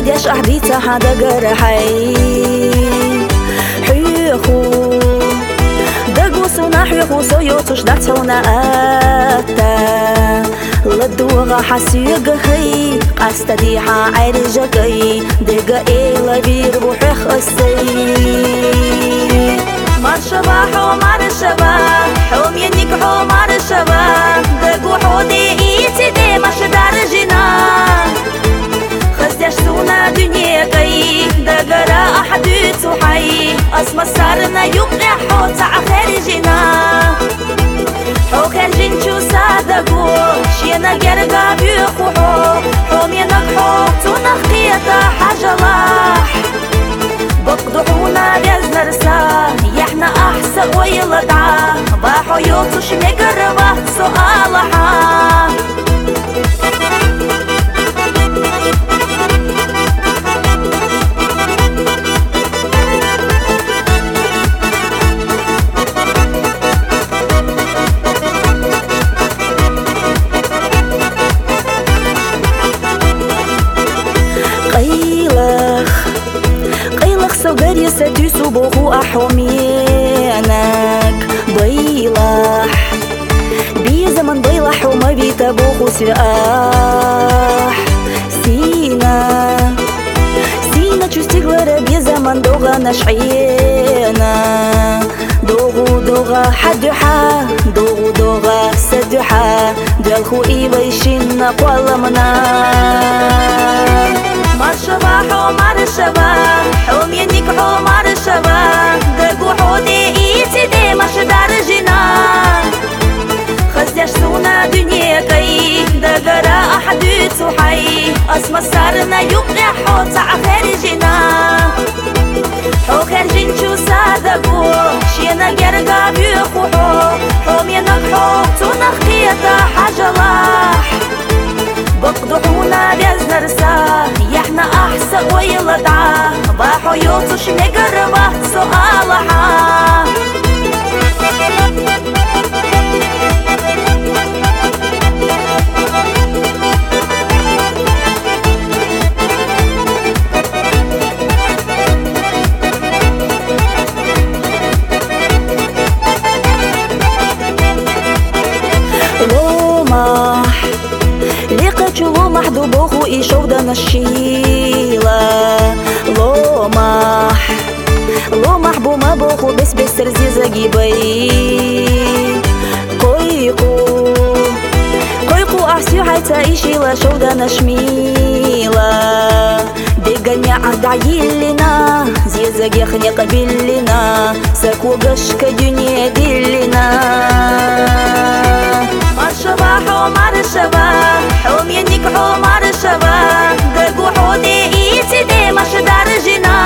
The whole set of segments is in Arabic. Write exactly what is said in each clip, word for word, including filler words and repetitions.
خديش أحديتا حدا جرحي حيخو دقوسو نحيخو سيوتوش داتونا أتا لدوغا حسيقهي قاستديحا عرجكي دقا إيلا بيربو حخسي مرشبا حو مرشبا حوم ينيك حو مرشبا دقو حودي إيتي دي مش درجنا خزيش سونا دنياكي دقرا أحدوتو حي أسمى سارنا يقرع حو تعخرجنا حو خرجين شو صادقو شينا جرقا بيخو حو حوم ينقحو تنخيطا حجلاح بقدحونا بيزنرسا يحنا أحسن ويلدعا باحو يوتوش مقربا سؤالها سوغري سديسو بوخو أحومينك ضيلح بي زمن ضيلح وما بيتا بوخو سياح سينا سينا تشتغل بي زمن دوغا نشعينا دوغو دوغا حدوحا دوغو دوغا سدوحا دالخو إيبايشينا قوالمنا مرشبا حو مرشبا حوم ينيك حو مرشبا دقو حودي إيتي دي مش درجنا خزيش سونا دنياكي دقرا أحدوتو حي أسمى سارنا يقرع حو تعخرجنا حو خرجين شو صادقو شينا جرقا بيخو حو حوم ينك حو تنخيطا حجلاح بقدحونا بيزنرسا يحنا أحسن ويلدعا باحو يوتوش مقربا سؤالها لومح دوبوخو إيشو دا نشيلا لومح لومح بوما بوخو بس بسر زيزا جيباي كويكو كويكو أحسيو حيتا إيشيلا شو دا نشميلا دقانيا عدعيلنا زيزا جيخني قبلنا ساكو قشكا دنيا دلنا مرشبا حو مرشبا حوم ينيك حو مرشبا دقو حودي إيتي دي مش درجنا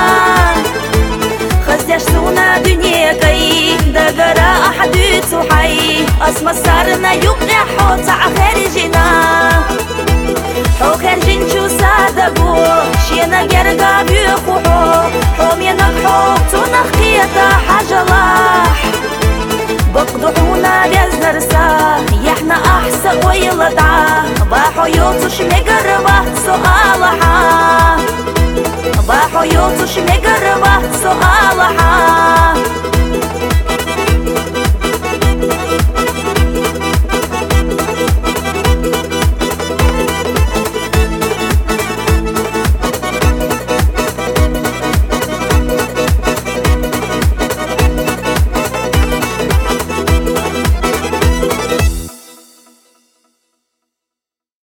خزيش سونا دنياكي دقرا أحدوتو حي أسمى سارنا يقرع حو تعخرجنا حو خرجين شو صادقو شينا جرقا بيخو حو حوم ينك حو تنخيطا حجلاح بقدحونا بيزنرسا يحنا أحسن ويلدعا باحو يوتوش مقربا سؤالها باحو يوتوش مقربا سؤالها